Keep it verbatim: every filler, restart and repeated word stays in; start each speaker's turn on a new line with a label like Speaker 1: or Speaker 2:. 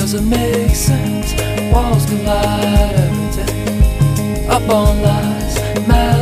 Speaker 1: doesn't make sense. Walls collide every day. Up on lies, mad